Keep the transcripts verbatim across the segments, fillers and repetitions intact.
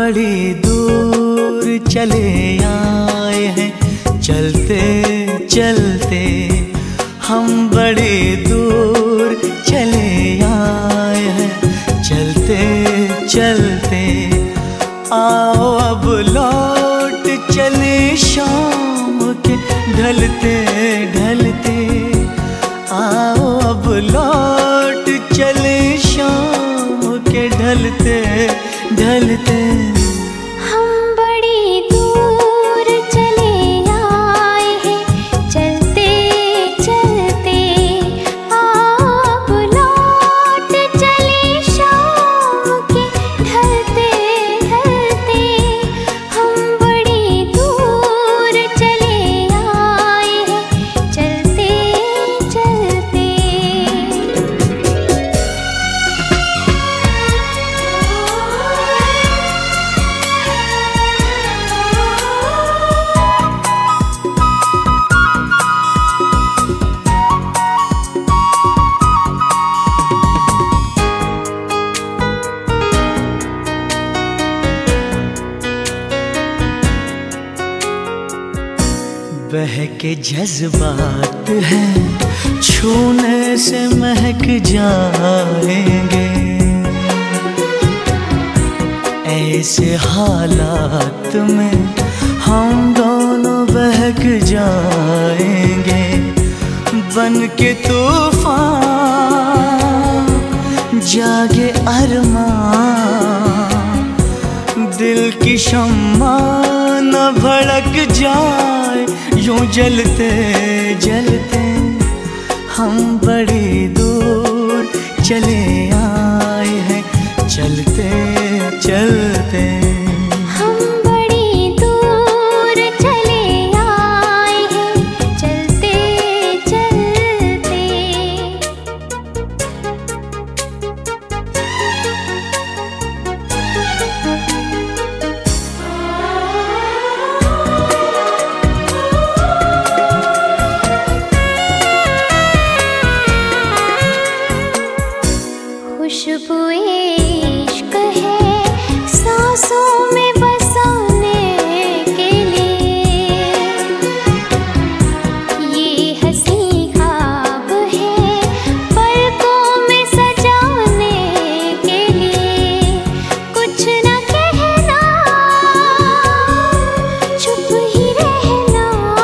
बड़ी दूर चले आए हैं, चलते चलते हम बड़ी दूर चले आए हैं, चलते चलते आओ अब लौट चले शाम के ढलते ढलते, आओ अब लौट चले शाम के ढलते ढलते। हम बड़ी दूर चले आए हैं, चलते चलते आओ अब लौट चले शाम के ढलते ढलते। हम बड़ी दूर चले आए हैं, चलते चलते। बहके जज्बात हैं, छूने से महक जाएंगे, ऐसे हालात में हम दोनों बहक जाएंगे। बन के तूफान जागे अरमान, दिल की शम्मा न भड़क जाए, यूं जलते जलते हम बड़ी दूर चले आए हैं, चलते चलते। हम बड़ी दूर चले आए हैं, चलते चलते। खुशबू इश्क है सांसों में बसाने के लिए, ये हंसी ख्वाब है पलकों में सजाने के लिए। कुछ न कहना, चुप ही रहना,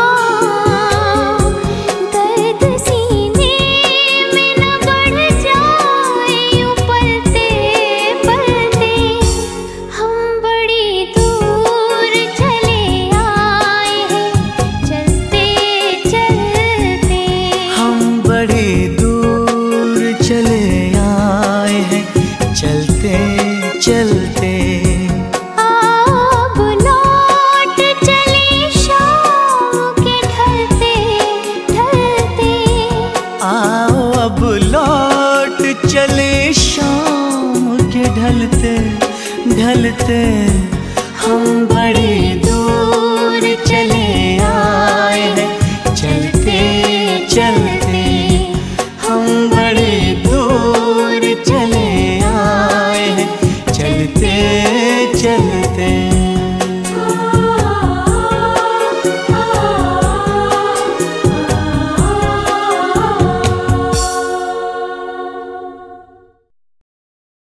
दर्द सीने में न बढ़ जाए यूं पलते पलते। हम बड़ी दूर चले आए हैं, चलते चलते। हम बड़ी दूर चले आए हैं, चलते चलते। आओ अब लौट चले शाम के ढलते ढलते। आओ अब लौट चले शाम के ढलते ढलते। हम